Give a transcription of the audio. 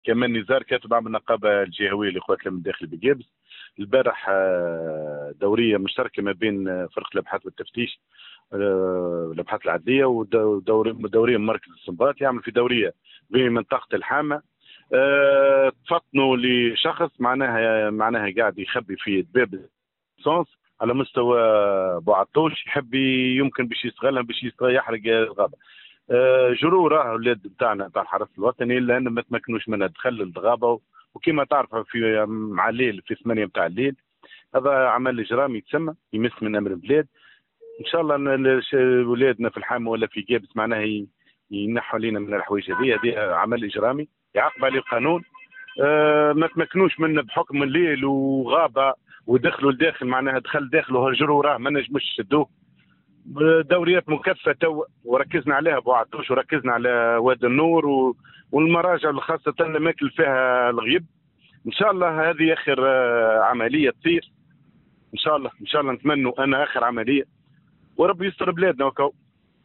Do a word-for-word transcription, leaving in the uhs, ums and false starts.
كمان نزار كاتب عام النقابه الجهويه لقوات الامن الداخلي بجيبس. البارح آه، دوريه مشتركه ما بين آه، فرقه الابحاث والتفتيش، آه، الابحاث العدليه، ودوريه من مركز السنباط يعمل في دوريه بمنطقه الحامه. آه، تفطنوا لشخص معناها معناها قاعد يخبي في دباب سونس على مستوى بوعطوش، يحب يمكن باش يستغلها باش يحرق الغابه. آه، جرو راه الاولاد بتاعنا تاع الحرس الوطني لان ما تمكنوش منها دخل الغابه، وكما تعرف في مع الليل في ثمانية متاع الليل هذا عمل اجرامي يتسمى يمس من امر البلاد. ان شاء الله ان ولادنا في الحامه ولا في جابس معناها ينحوا علينا من الحوايج هذه، هذه عمل اجرامي يعاقب عليه القانون. أه ما تمكنوش منه بحكم الليل وغابه ودخلوا لداخل معناها دخل داخل وهجروا راه ما نجموش يشدوه. دوريات مكثفه تو وركزنا عليها بوعطوش وركزنا على وادي النور و... والمراجع خاصه الاماكن اللي فيها الغيب. ان شاء الله هذه اخر آه، عمليه تصير ان شاء الله. ان شاء الله نتمنوا انا اخر عمليه وربي يستر بلادنا وكو.